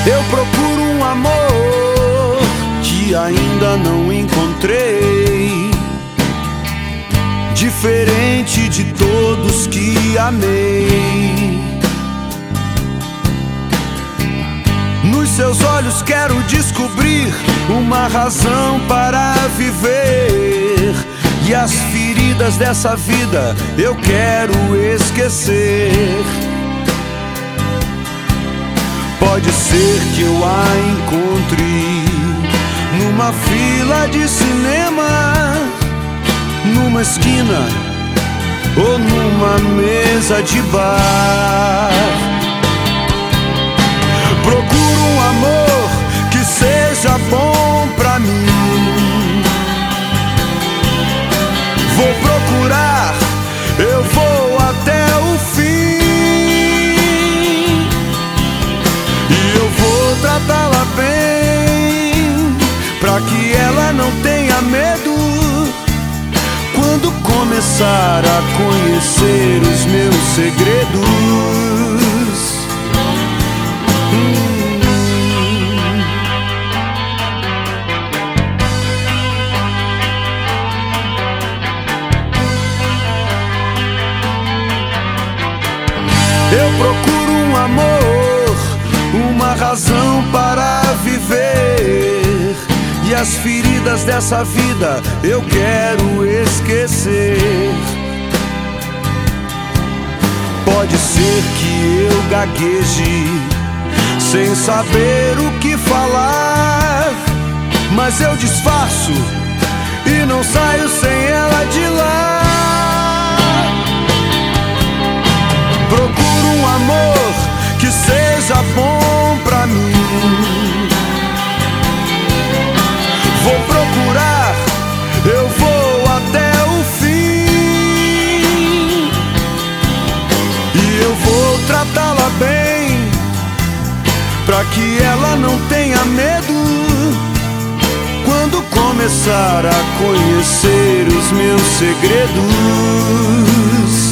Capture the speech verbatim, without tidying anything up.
Eu procuro um amor que ainda não encontrei, diferente de todos que amei. Nos seus olhos quero descobrir uma razão para viver, e as feridas dessa vida eu quero esquecer. Pode ser que eu a encontre numa fila de cinema, numa esquina ou numa mesa de bar. Procuro um amor que seja bom pra mim. Vou procurar, eu vou até o fim, e eu vou tratá-la bem, pra que ela não tenha medo quando começar a conhecer os meus segredos. hum. Eu procuro um amor, uma razão para viver, e as feridas dessa vida eu quero esquecer. Pode ser que eu gagueje sem saber o que falar, mas eu disfarço e não saio sem ela de lá. Procuro um amor que seja bom pra mim. Vou procurar, eu vou até o fim, e eu vou tratá-la bem, pra que ela não tenha medo quando começar a conhecer os meus segredos.